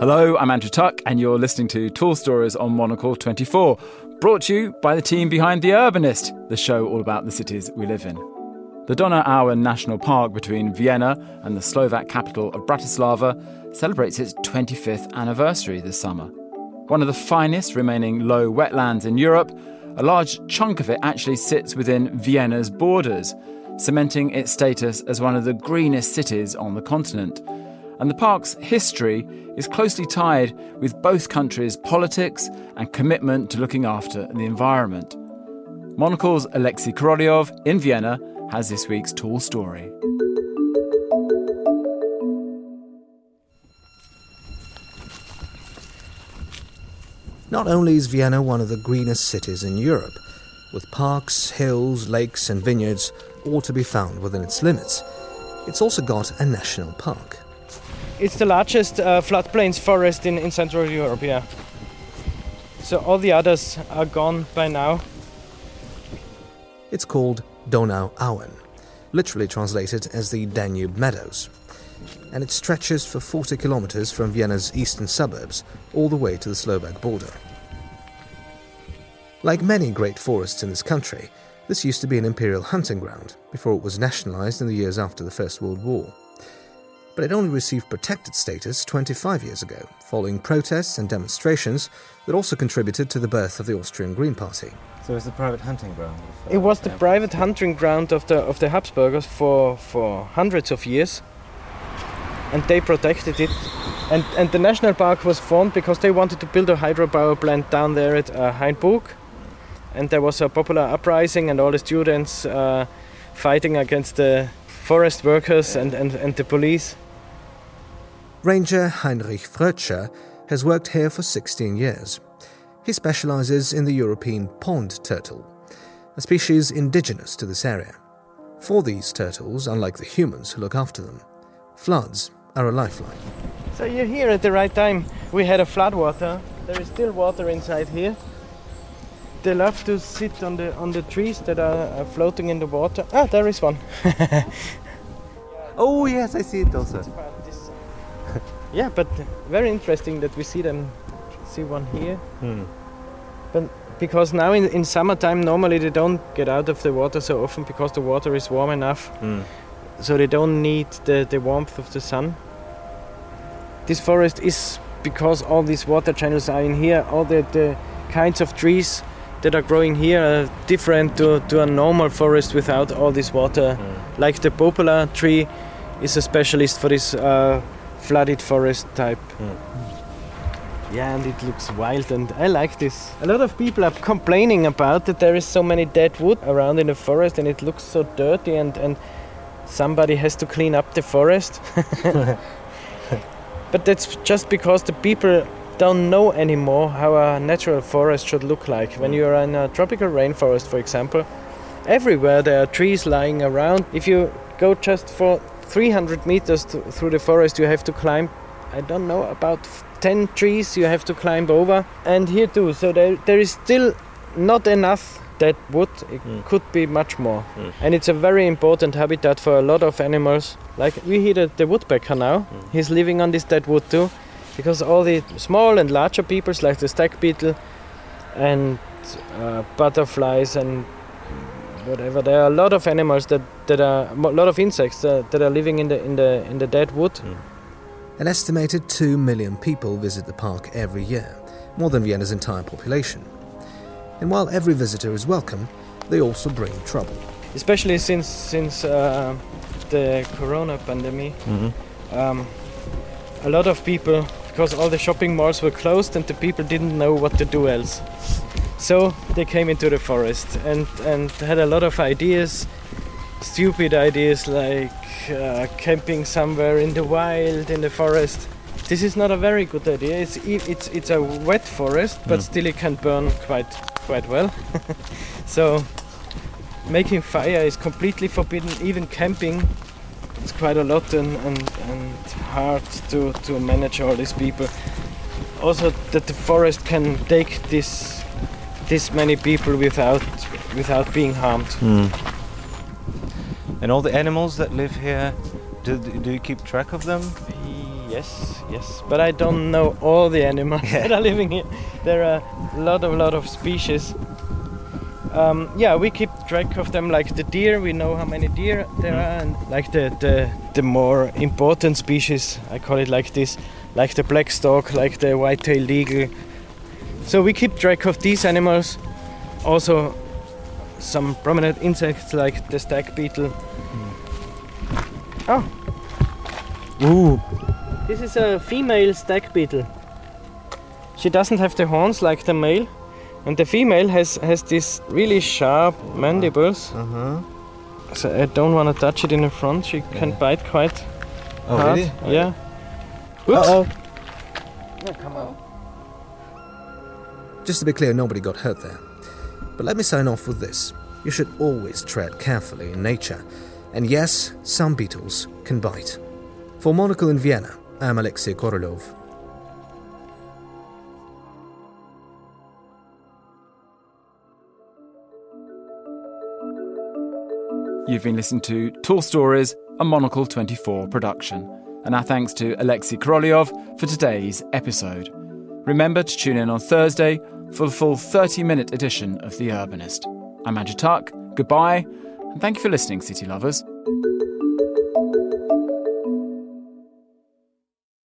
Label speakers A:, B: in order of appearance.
A: Hello, I'm Andrew Tuck, and you're listening to Tall Stories on Monocle 24, brought to you by the team behind The Urbanist, the show all about the cities we live in. The Donau National Park between Vienna and the Slovak capital of Bratislava celebrates its 25th anniversary this summer. One of the finest remaining low wetlands in Europe, a large chunk of it actually sits within Vienna's borders, cementing its status as one of the greenest cities on the continent. And the park's history is closely tied with both countries' politics and commitment to looking after the environment. Monocle's Alexei Korolyov in Vienna has this week's tall story.
B: Not only is Vienna one of the greenest cities in Europe, with parks, hills, lakes and vineyards all to be found within its limits, it's also got a national park.
C: It's the largest floodplains forest in Central Europe, yeah. So all the others are gone by now.
B: It's called Donauauen, literally translated as the Danube Meadows. And it stretches for 40 kilometers from Vienna's eastern suburbs all the way to the Slovak border. Like many great forests in this country, this used to be an imperial hunting ground before it was nationalized in the years after the First World War. But it only received protected status 25 years ago, following protests and demonstrations that also contributed to the birth of the Austrian Green Party.
D: So it's a private hunting ground?
C: It was the private hunting ground of the Habsburgers for hundreds of years. And they protected it. And the national park was formed because they wanted to build a hydropower plant down there at Hainburg. And there was a popular uprising and all the students fighting against the forest workers and the police.
B: Ranger Heinrich Frötscher has worked here for 16 years. He specializes in the European pond turtle, a species indigenous to this area. For these turtles, unlike the humans who look after them, floods are a lifeline.
C: So you're here at the right time. We had a flood water. There is still water inside here. They love to sit on the trees that are floating in the water. Ah, there is one.
D: Oh yes, I see it also.
C: Yeah, but very interesting that we see one here. But because now in summertime normally they don't get out of the water so often because the water is warm enough. So they don't need the warmth of the sun. This forest is, because all these water channels are in here, all the kinds of trees that are growing here are different to a normal forest without all this water. Like the poplar tree is a specialist for this flooded forest type. Yeah, and it looks wild and I like this. A lot of people are complaining about that there is so many dead wood around in the forest and it looks so dirty and somebody has to clean up the forest. But that's just because the people don't know anymore how a natural forest should look like. When you're in a tropical rainforest, for example, everywhere there are trees lying around. If you go just for 300 meters through the forest, you have to climb, I don't know, about 10 trees you have to climb over. And here too, so there is still not enough dead wood. It could be much more. And it's a very important habitat for a lot of animals. Like we hear the woodpecker now, he's living on this dead wood too, because all the small and larger beetles like the stag beetle and butterflies and whatever, there are a lot of animals that are a lot of insects that are living in the dead wood.
B: An estimated 2 million people visit the park every year, more than Vienna's entire population. And while every visitor is welcome, they also bring trouble.
C: Especially since the corona pandemic, a lot of people, because all the shopping malls were closed and the people didn't know what to do else. So they came into the forest and had a lot of ideas, stupid ideas like camping somewhere in the wild, in the forest. This is not a very good idea. It's a wet forest, but still it can burn quite well. So making fire is completely forbidden. Even camping, it's quite a lot and hard to manage all these people. Also, that the forest can take this many people without being harmed.
D: And all the animals that live here, do you keep track of them?
C: Yes, but I don't know all the animals that are living here. There are a lot of species. We keep track of them, like the deer. We know how many deer there are, and like the more important species, I call it like this, like the black stork, like the white-tailed eagle. So we keep track of these animals. Also, some prominent insects like the stag beetle. Oh.
A: Ooh.
C: This is a female stag beetle. She doesn't have the horns like the male, and the female has these really sharp mandibles. So I don't want to touch it in the front. She can bite quite hard.
D: Really?
C: Yeah. Oops.
D: Uh-oh.
C: Yeah, come on.
B: Just to be clear, nobody got hurt there. But let me sign off with this. You should always tread carefully in nature. And yes, some beetles can bite. For Monocle in Vienna, I'm Alexei Korolov.
A: You've been listening to Tall Stories, a Monocle 24 production. And our thanks to Alexei Korolyov for today's episode. Remember to tune in on Thursday for the full 30-minute edition of The Urbanist. I'm Andrew Tuck. Goodbye, and thank you for listening, city lovers.